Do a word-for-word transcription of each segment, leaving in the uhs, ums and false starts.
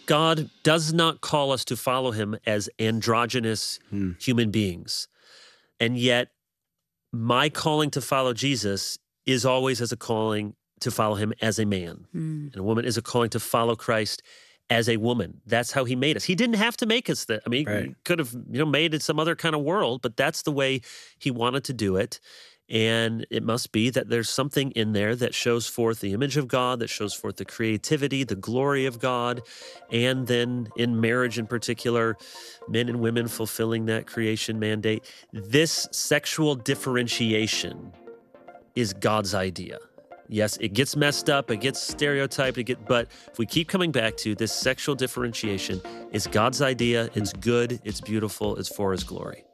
God does not call us to follow him as androgynous Hmm. human beings. And yet, my calling to follow Jesus is always as a calling to follow him as a man. Mm. And a woman is a calling to follow Christ as a woman. That's how he made us. He didn't have to make us that. I mean, Right. he could have, you know, made it some other kind of world, but that's the way he wanted to do it. And it must be that there's something in there that shows forth the image of God, that shows forth the creativity, the glory of God, and then in marriage in particular, men and women fulfilling that creation mandate. This sexual differentiation is God's idea. Yes, it gets messed up, it gets stereotyped, it get, but if we keep coming back to this sexual differentiation, is God's idea, it's good, it's beautiful, it's for his glory.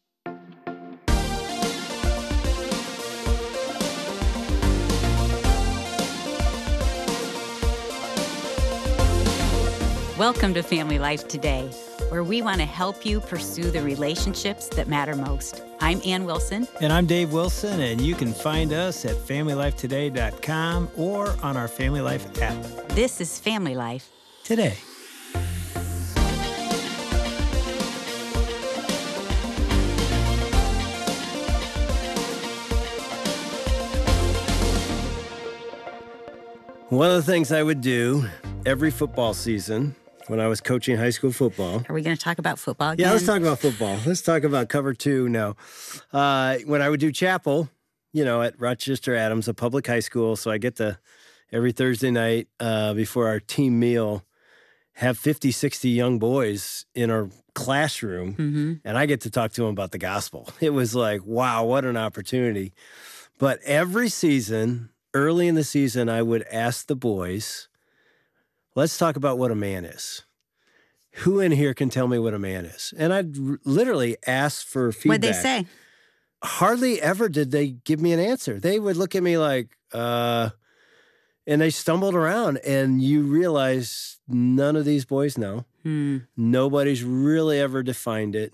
Welcome to Family Life Today, where we want to help you pursue the relationships that matter most. I'm Ann Wilson. And I'm Dave Wilson, and you can find us at family life today dot com or on our Family Life app. This is Family Life Today. One of the things I would do every football season when I was coaching high school football. Are we going to talk about football again? Yeah, let's talk about football. Let's talk about cover two now. Uh, when I would do chapel, you know, at Rochester Adams, a public high school, so I get to every Thursday night uh, before our team meal have fifty, sixty young boys in our classroom, Mm-hmm. and I get to talk to them about the gospel. It was like, wow, what an opportunity. But every season, early in the season, I would ask the boys, let's talk about what a man is. Who in here can tell me what a man is? And I'd r- literally ask for feedback. What'd they say? Hardly ever did they give me an answer. They would look at me like, uh, and they stumbled around, and you realize none of these boys know. Hmm. Nobody's really ever defined it.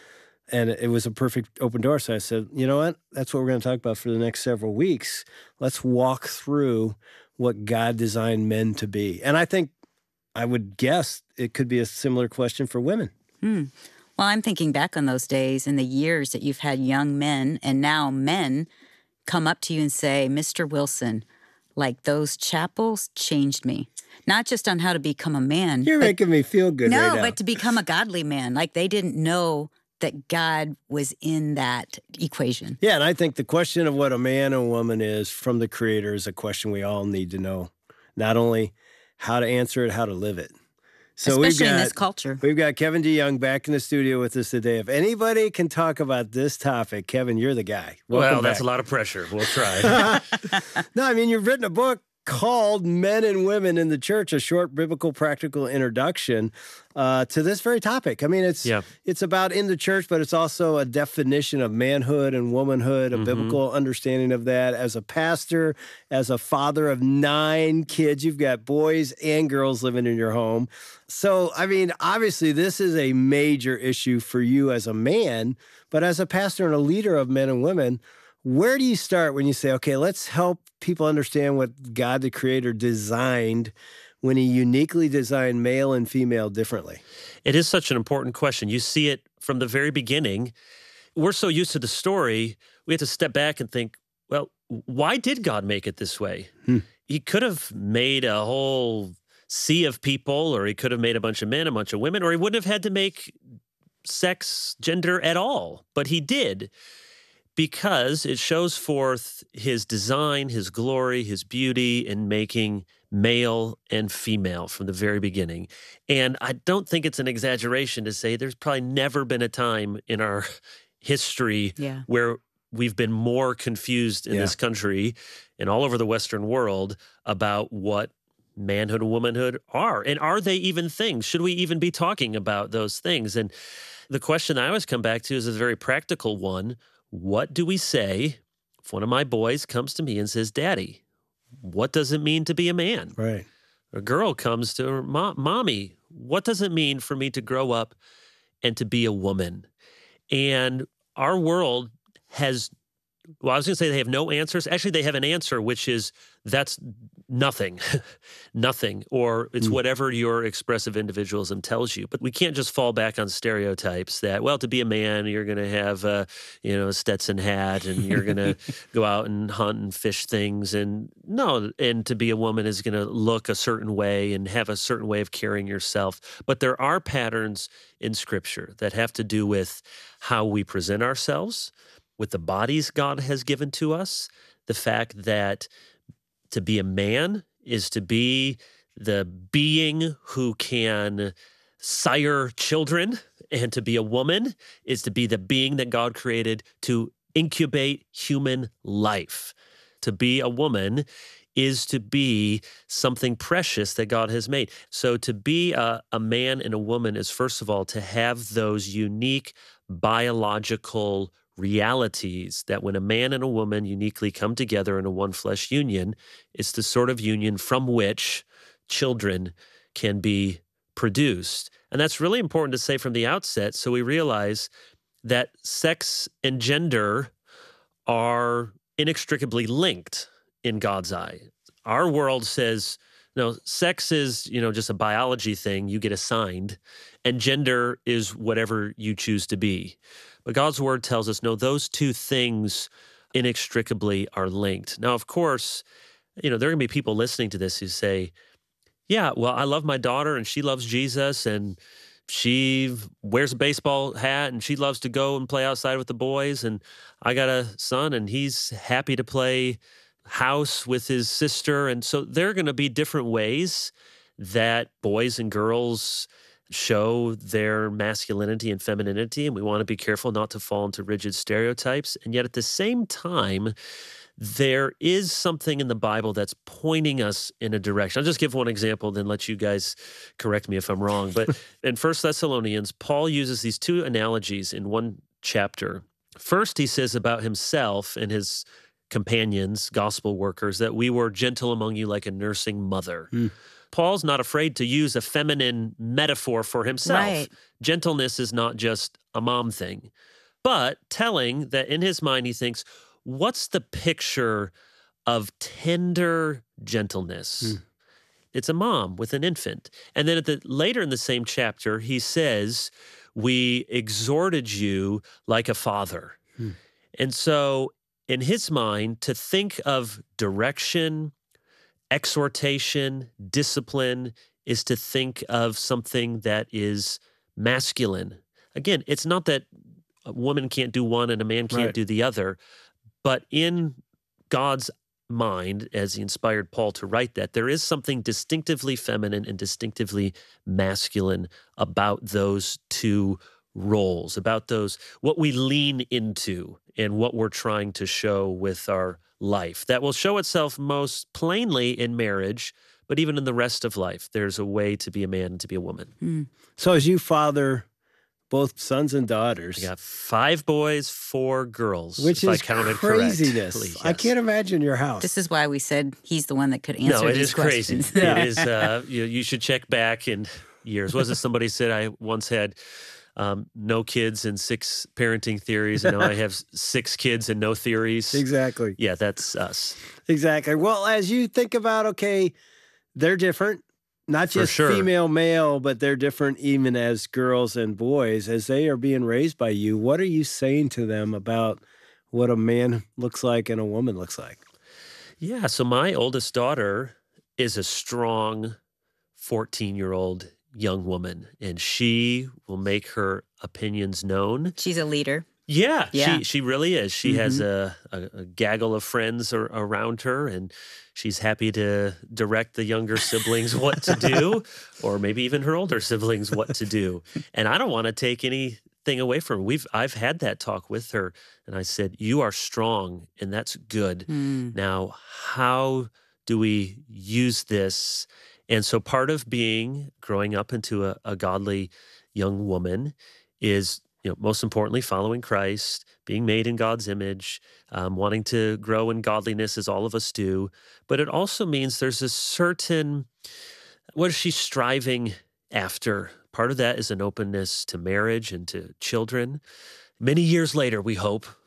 And it was a perfect open door. So I said, you know what? That's what we're going to talk about for the next several weeks. Let's walk through what God designed men to be. And I think, I would guess it could be a similar question for women. Hmm. Well, I'm thinking back on those days and the years that you've had young men and now men come up to you and say, Mister Wilson, like those chapels changed me. Not just on how to become a man. You're but, making me feel good no, right now. but to become a godly man. Like they didn't know that God was in that equation. Yeah, and I think the question of what a man and a woman is from the Creator is a question we all need to know. Not only how to answer it, how to live it. So Especially we've got, in this culture. We've got Kevin DeYoung back in the studio with us today. If anybody can talk about this topic, Kevin, you're the guy. Welcome well, that's back. a lot of pressure. We'll try. No, I mean, you've written a book called Men and Women in the Church, a short biblical practical introduction uh, to this very topic. I mean, it's Yeah. it's about in the church, but it's also a definition of manhood and womanhood, a Mhm. biblical understanding of that. As a pastor, as a father of nine kids, you've got boys and girls living in your home. So, I mean, obviously, this is a major issue for you as a man, but as a pastor and a leader of men and women, where do you start when you say, okay, let's help people understand what God the Creator designed when he uniquely designed male and female differently? It is such an important question. You see it from the very beginning. We're so used to the story, we have to step back and think, well, why did God make it this way? Hmm. He could have made a whole sea of people, or he could have made a bunch of men, a bunch of women, or he wouldn't have had to make sex, gender at all. But he did, because it shows forth his design, his glory, his beauty in making male and female from the very beginning. And I don't think it's an exaggeration to say there's probably never been a time in our history Yeah. where we've been more confused in Yeah. this country and all over the Western world about what manhood and womanhood are. And are they even things? Should we even be talking about those things? And the question I always come back to is a very practical one. What do we say if one of my boys comes to me and says, Daddy, what does it mean to be a man? Right. A girl comes to her, Mom, Mommy, what does it mean for me to grow up and to be a woman? And our world has Well, I was going to say they have no answers. Actually, they have an answer, which is that's nothing, nothing, or it's Mm. whatever your expressive individualism tells you. But we can't just fall back on stereotypes that, well, to be a man, you're going to have a, you know, a Stetson hat and you're going to go out and hunt and fish things. And no, and to be a woman is going to look a certain way and have a certain way of carrying yourself. But there are patterns in Scripture that have to do with how we present ourselves, with the bodies God has given to us, the fact that to be a man is to be the being who can sire children, and to be a woman is to be the being that God created to incubate human life. To be a woman is to be something precious that God has made. So to be a, a man and a woman is, first of all, to have those unique biological realities that when a man and a woman uniquely come together in a one flesh union, it's the sort of union from which children can be produced. And that's really important to say from the outset, so we realize that sex and gender are inextricably linked in God's eye. Our world says, no, sex is, you know, just a biology thing you get assigned, and gender is whatever you choose to be. But God's word tells us, no, those two things inextricably are linked. Now, of course, you know, there are going to be people listening to this who say, yeah, well, I love my daughter and she loves Jesus and she wears a baseball hat and she loves to go and play outside with the boys. And I got a son and he's happy to play house with his sister. And so there are going to be different ways that boys and girls show their masculinity and femininity, and we want to be careful not to fall into rigid stereotypes. And yet at the same time, there is something in the Bible that's pointing us in a direction. I'll just give one example, then let you guys correct me if I'm wrong. But in First Thessalonians, Paul uses these two analogies in one chapter. First, he says about himself and his companions, gospel workers, that we were gentle among you like a nursing mother. Mm. Paul's not afraid to use a feminine metaphor for himself. Right. Gentleness is not just a mom thing, but telling that in his mind he thinks, what's the picture of tender gentleness? Mm. It's a mom with an infant. And then at the later in the same chapter, he says, we exhorted you like a father. Mm. And so in his mind, to think of direction, exhortation, discipline is to think of something that is masculine. Again, it's not that a woman can't do one and a man can't Right. do the other, but in God's mind, as he inspired Paul to write that, there is something distinctively feminine and distinctively masculine about those two roles, about those, what we lean into and what we're trying to show with our life. That will show itself most plainly in marriage, but even in the rest of life, there's a way to be a man and to be a woman. Mm. So as you father both sons and daughters, I got five boys, four girls, which if is I counted craziness. correctly. I Yes. can't imagine your house. This is why we said he's the one that could answer No, it these is crazy. questions. Yeah. It is. Uh, you, you should check back in years. Was it somebody said I once had um, no kids and six parenting theories, and now I have six kids and no theories? Exactly. Yeah, that's us. Exactly. Well, as you think about, okay, they're different, not For just sure. female, male, but they're different even as girls and boys. As they are being raised by you, what are you saying to them about what a man looks like and a woman looks like? Yeah, so my oldest daughter is a strong fourteen-year-old young woman, and she will make her opinions known. She's a leader. Yeah, Yeah. she she really is. She has a, a, a gaggle of friends ar- around her, and she's happy to direct the younger siblings what to do, or maybe even her older siblings what to do. And I don't want to take anything away from her. We've I've had that talk with her, and I said, "You are strong, and that's good. Mm. Now, how do we use this?" And so part of being, growing up into a, a godly young woman is, you know, most importantly, following Christ, being made in God's image, um, wanting to grow in godliness as all of us do. But it also means there's a certain, what is she striving after? Part of that is an openness to marriage and to children. Many years later, we hope,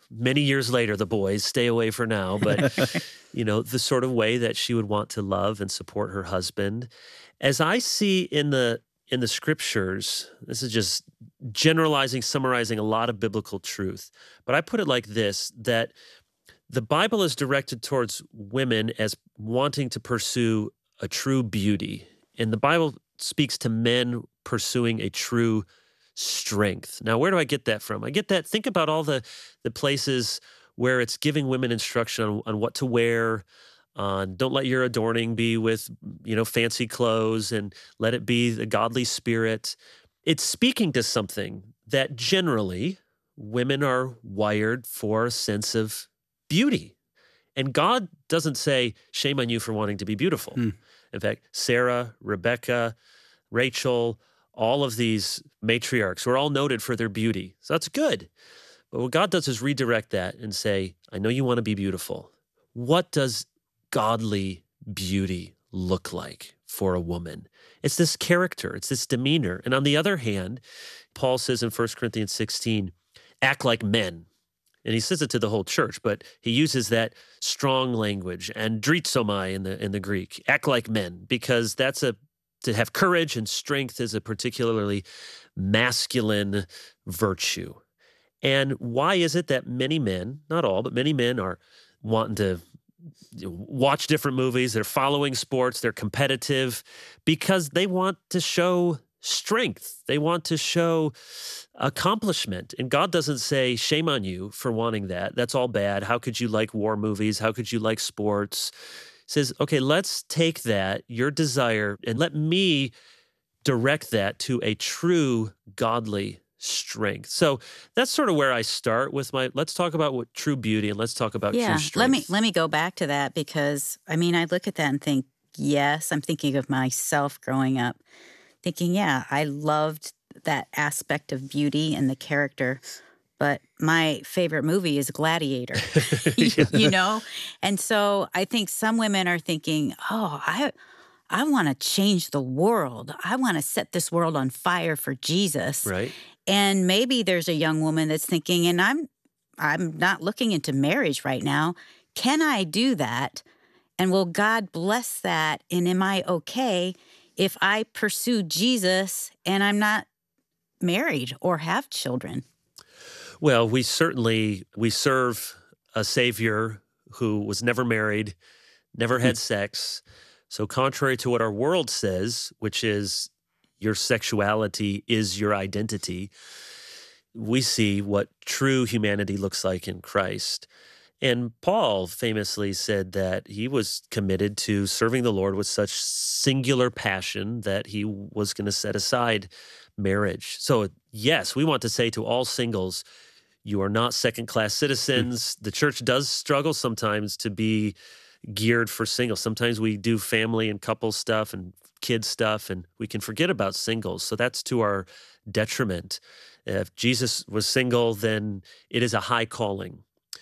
many years later, the boys, stay away for now, but, you know, the sort of way that she would want to love and support her husband. As I see in the in the scriptures, this is just generalizing, summarizing a lot of biblical truth, but I put it like this, that the Bible is directed towards women as wanting to pursue a true beauty, and the Bible speaks to men pursuing a true strength. Now, where do I get that from? I get that, think about all the, the places where it's giving women instruction on, on what to wear, on don't let your adorning be with, you know, fancy clothes, and let it be the godly spirit. It's speaking to something that generally women are wired for a sense of beauty. And God doesn't say, shame on you for wanting to be beautiful. Hmm. In fact, Sarah, Rebecca, Rachel, all of these matriarchs were all noted for their beauty. So that's good. But what God does is redirect that and say, I know you want to be beautiful. What does godly beauty look like for a woman? It's this character, it's this demeanor. And on the other hand, Paul says in First Corinthians sixteen, act like men. And he says it to the whole church, but he uses that strong language, andrizomai in the in the Greek, act like men, because that's a to have courage and strength is a particularly masculine virtue. And why is it that many men, not all, but many men are wanting to watch different movies, they're following sports, they're competitive, because they want to show strength. They want to show accomplishment. And God doesn't say, shame on you for wanting that. That's all bad. How could you like war movies? How could you like sports? He says, okay, let's take that, your desire, and let me direct that to a true godly strength. So that's sort of where I start with my, let's talk about what true beauty, and let's talk about yeah, true strength. Let me, let me go back to that, because, I mean, I look at that and think, yes, I'm thinking of myself growing up, thinking, yeah, I loved that aspect of beauty and the character, but my favorite movie is Gladiator, you, you know? And so I think some women are thinking, oh, I I want to change the world. I want to set this world on fire for Jesus. Right. And maybe there's a young woman that's thinking, and I'm I'm not looking into marriage right now. Can I do that? And will God bless that? And am I okay if I pursue Jesus and I'm not married or have children? Well, we certainly, we serve a Savior who was never married, never had sex. So contrary to what our world says, which is your sexuality is your identity, we see what true humanity looks like in Christ. And Paul famously said that he was committed to serving the Lord with such singular passion that he was going to set aside marriage. So yes, we want to say to all singles, you are not second-class citizens. The church does struggle sometimes to be geared for singles. Sometimes we do family and couple stuff and kid stuff, and we can forget about singles. So that's to our detriment. If Jesus was single, then it is a high calling.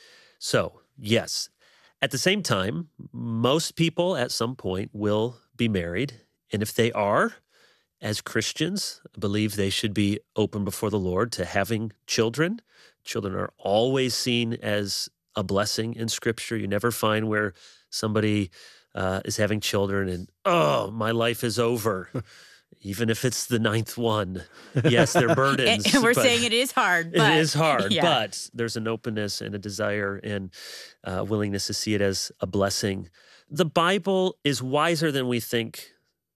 So, yes. At the same time, most people at some point will be married. And if they are, as Christians, I believe they should be open before the Lord to having children. Children are always seen as a blessing in Scripture. You never find where somebody uh, is having children and, oh, my life is over. Even if it's the ninth one. Yes, they're burdens. And we're saying it is hard. But, it is hard, yeah. But there's an openness and a desire and uh, willingness to see it as a blessing. The Bible is wiser than we think,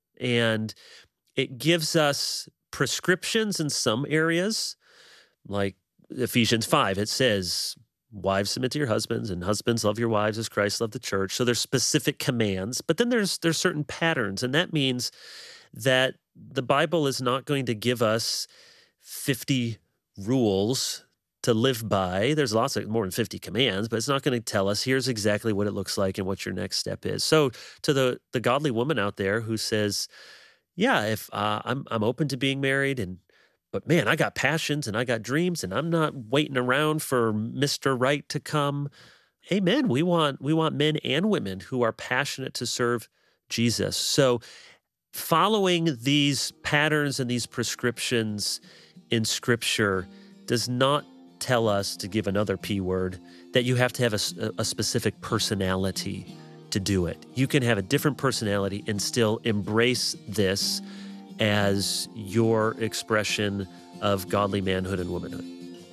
and it gives us prescriptions in some areas, like Ephesians five. It says, wives, submit to your husbands, and husbands, love your wives as Christ loved the church. So there's specific commands, but then there's there's certain patterns, and that means that the Bible is not going to give us fifty rules to live by. There's lots of more than fifty commands, but it's not going to tell us here's exactly what it looks like and what your next step is. So to the the godly woman out there who says, yeah, if uh, I'm I'm open to being married, and but man, I got passions and I got dreams, and I'm not waiting around for Mister Right to come. Amen. We want we want men and women who are passionate to serve Jesus. So following these patterns and these prescriptions in Scripture does not tell us, to give another P word, that you have to have a, s- a specific personality to do it. You can have a different personality and still embrace this as your expression of godly manhood and womanhood.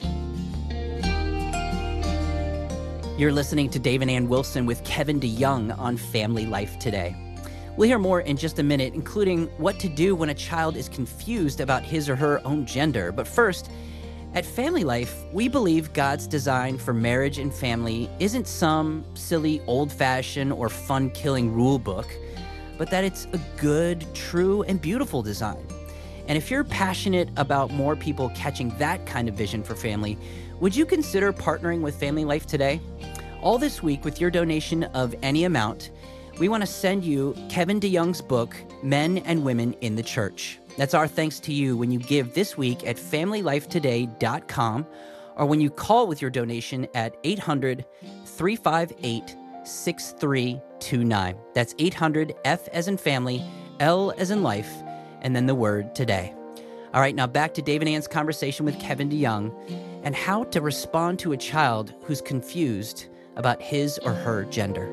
You're listening to Dave and Ann Wilson with Kevin DeYoung on Family Life Today. We'll hear more in just a minute, including what to do when a child is confused about his or her own gender. But first, at Family Life, we believe God's design for marriage and family isn't some silly, old-fashioned, or fun-killing rule book, but that it's a good, true, and beautiful design. And if you're passionate about more people catching that kind of vision for family, would you consider partnering with Family Life Today? All this week, with your donation of any amount, we want to send you Kevin DeYoung's book, Men and Women in the Church. That's our thanks to you when you give this week at family life today dot com or when you call with your donation at eight hundred, three five eight, six three two nine. That's eight hundred, F as in family, L as in life, and then the word today. All right, now back to Dave and Ann's conversation with Kevin DeYoung and how to respond to a child who's confused about his or her gender.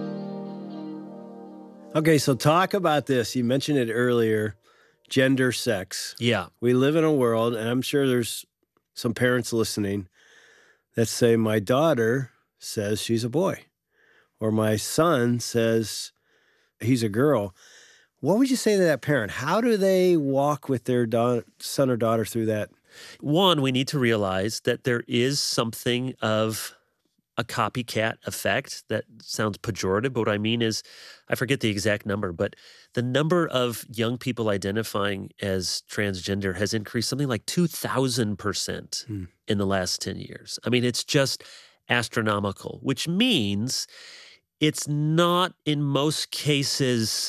Okay, so talk about this. You mentioned it earlier, gender, sex. Yeah. We live in a world, and I'm sure there's some parents listening that say, my daughter says she's a boy, or my son says he's a girl. What would you say to that parent? How do they walk with their da- son or daughter through that? One, we need to realize that there is something of a copycat effect. That sounds pejorative, but what I mean is, I forget the exact number, but the number of young people identifying as transgender has increased something like two thousand percent Hmm. in the last ten years. I mean, it's just astronomical, which means it's not in most cases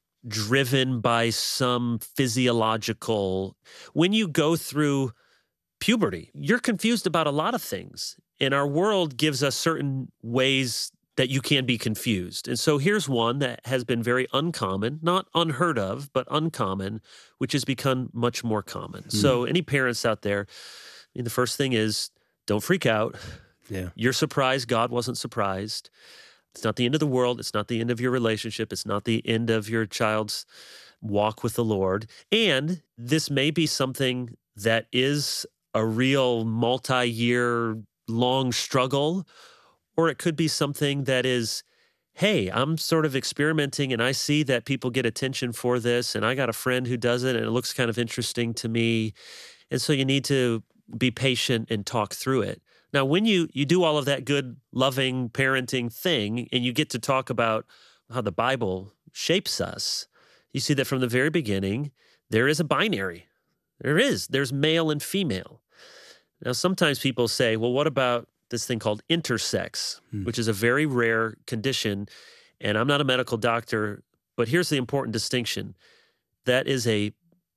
driven by some physiological. When you go through puberty, you're confused about a lot of things. And our world gives us certain ways that you can be confused. And so here's one that has been very uncommon, not unheard of, but uncommon, which has become much more common. Mm. So any parents out there, I mean, the first thing is don't freak out. Yeah. You're surprised. God wasn't surprised. It's not the end of the world. It's not the end of your relationship. It's not the end of your child's walk with the Lord. And this may be something that is a real multi-year long struggle, or it could be something that is, hey, I'm sort of experimenting and I see that people get attention for this and I got a friend who does it and it looks kind of interesting to me. And so you need to be patient and talk through it. Now, when you you do all of that good, loving parenting thing and you get to talk about how the Bible shapes us, you see that from the very beginning, there is a binary. There is. There's male and female. Now, sometimes people say, well, what about this thing called intersex, Hmm. which is a very rare condition. And I'm not a medical doctor, but here's the important distinction. That is a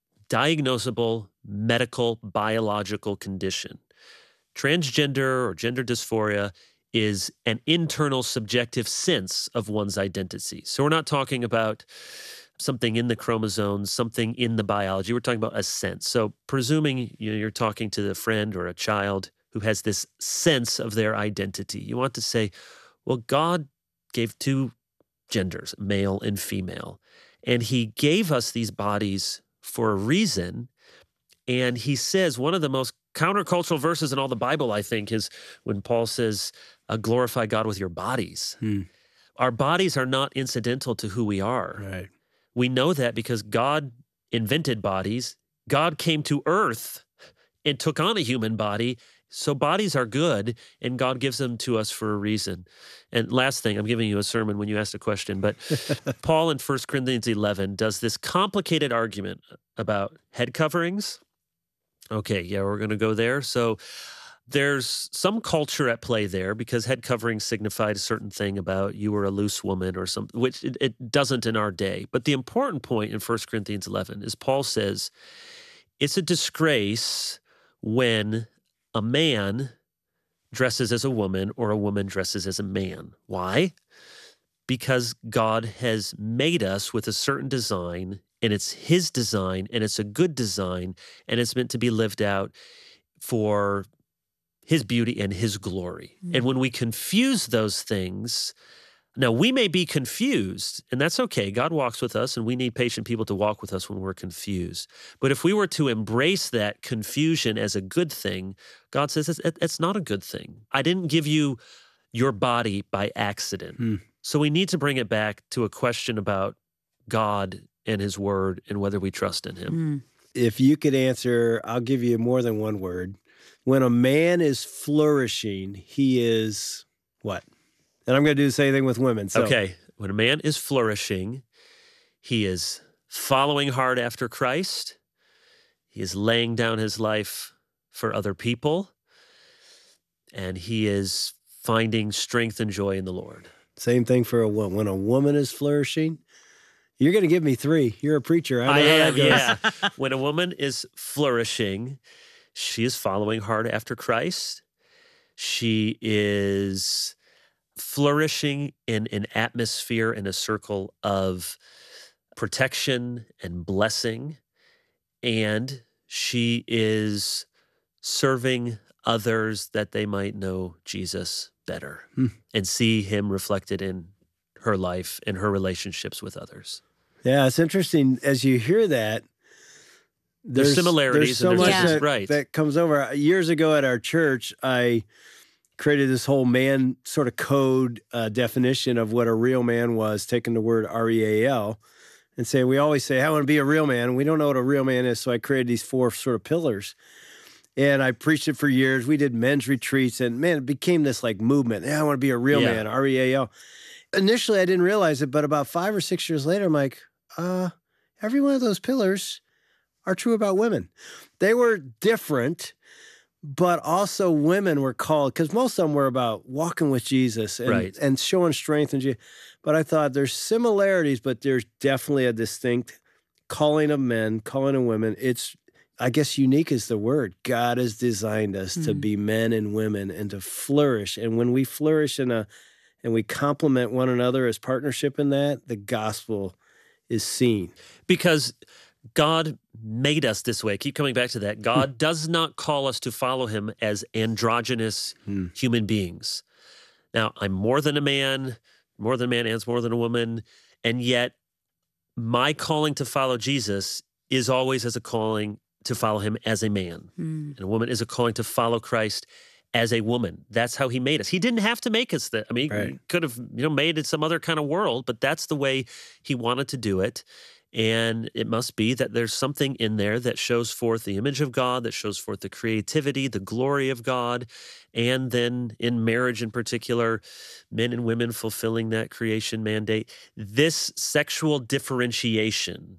diagnosable medical biological condition. Transgender or gender dysphoria is an internal subjective sense of one's identity. So we're not talking about something in the chromosomes, something in the biology. We're talking about a sense. So presuming you know, you're talking to a friend or a child who has this sense of their identity, you want to say, well, God gave two genders, male and female, and he gave us these bodies for a reason. And he says one of the most countercultural verses in all the Bible, I think, is when Paul says, uh, glorify God with your bodies. Hmm. Our bodies are not incidental to who we are. Right. We know that because God invented bodies. God came to earth and took on a human body. So bodies are good, and God gives them to us for a reason. And last thing, I'm giving you a sermon when you asked a question, but Paul in First Corinthians eleven does this complicated argument about head coverings. Okay, yeah, we're going to go there. So there's some culture at play there because head covering signified a certain thing about you were a loose woman or something, which it, it doesn't in our day. But the important point in First Corinthians eleven is Paul says it's a disgrace when a man dresses as a woman or a woman dresses as a man. Why? Because God has made us with a certain design, and it's his design, and it's a good design, and it's meant to be lived out for his beauty and his glory. Mm. And when we confuse those things, now we may be confused, and that's okay. God walks with us, and we need patient people to walk with us when we're confused. But if we were to embrace that confusion as a good thing, God says it's, it's not a good thing. I didn't give you your body by accident. Mm. So we need to bring it back to a question about God and his word and whether we trust in him. Mm. If you could answer, I'll give you more than one word. When a man is flourishing, he is what? And I'm going to do the same thing with women. So. Okay. When a man is flourishing, he is following hard after Christ. He is laying down his life for other people. And he is finding strength and joy in the Lord. Same thing for a woman. When a woman is flourishing, you're going to give me three. You're a preacher. I, know I how am, that goes. yeah. When a woman is flourishing, she is following hard after Christ. She is flourishing in an atmosphere and a circle of protection and blessing. And she is serving others that they might know Jesus better hmm. and see him reflected in her life and her relationships with others. Yeah, it's interesting. As you hear that, there's, there's similarities. There's so and much there's, that, right. that comes over. Years ago at our church, I created this whole man sort of code uh, definition of what a real man was, taking the word R E A L and saying, we always say, I want to be a real man. We don't know what a real man is. So I created these four sort of pillars. And I preached it for years. We did men's retreats, and man, it became this like movement. Yeah, I want to be a real yeah. man, R E A L. Initially, I didn't realize it, but about five or six years later, I'm like, uh, every one of those pillars are true about women. They were different, but also women were called, because most of them were about walking with Jesus and, right. and showing strength in Jesus. But I thought there's similarities, but there's definitely a distinct calling of men, calling of women. It's I guess unique is the word. God has designed us mm. to be men and women and to flourish. And when we flourish in a, and we complement one another as partnership in that, the gospel is seen. Because God made us this way. Keep coming back to that. God does not call us to follow him as androgynous mm. human beings. Now, I'm more than a man, more than a man and more than a woman, and yet my calling to follow Jesus is always as a calling to follow him as a man. Mm. And a woman is a calling to follow Christ as a woman. That's how he made us. He didn't have to make us that. I mean, right. he could have, you know, made it some other kind of world, but that's the way he wanted to do it. And it must be that there's something in there that shows forth the image of God, that shows forth the creativity, the glory of God, and then in marriage in particular, men and women fulfilling that creation mandate. This sexual differentiation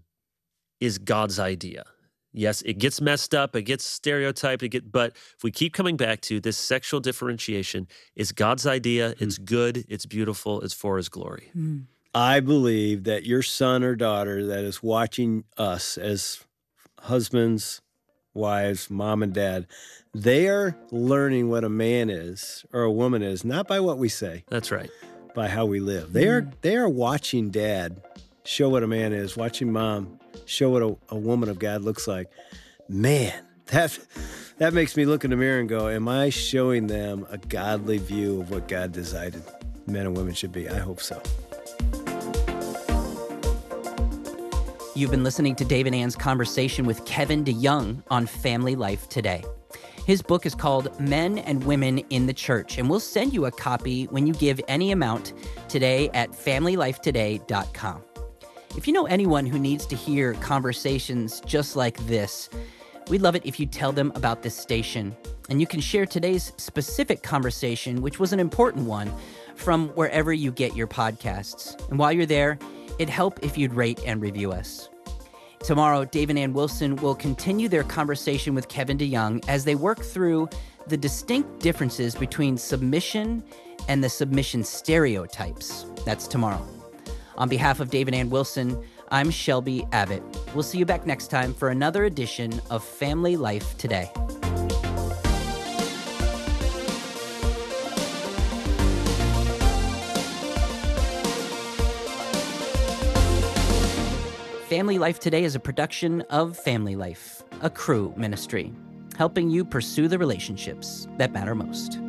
is God's idea. Yes, it gets messed up, it gets stereotyped, it get, but if we keep coming back to this sexual differentiation is God's idea, mm. it's good, it's beautiful, it's for his glory. Mm. I believe that your son or daughter that is watching us as husbands, wives, mom and dad, they are learning what a man is or a woman is, not by what we say. That's right. By how we live. They are they are watching dad show what a man is, watching mom show what a, a woman of God looks like. Man, that that makes me look in the mirror and go, am I showing them a godly view of what God decided men and women should be? I hope so. You've been listening to Dave and Ann's conversation with Kevin DeYoung on Family Life Today. His book is called Men and Women in the Church, and we'll send you a copy when you give any amount today at family life today dot com. If you know anyone who needs to hear conversations just like this, we'd love it if you tell them about this station. And you can share today's specific conversation, which was an important one, from wherever you get your podcasts. And while you're there, it'd help if you'd rate and review us. Tomorrow, Dave and Ann Wilson will continue their conversation with Kevin DeYoung as they work through the distinct differences between submission and the submission stereotypes. That's tomorrow. On behalf of Dave and Ann Wilson, I'm Shelby Abbott. We'll see you back next time for another edition of Family Life Today. Family Life Today is a production of Family Life, a Cru ministry. helping you pursue the relationships that matter most.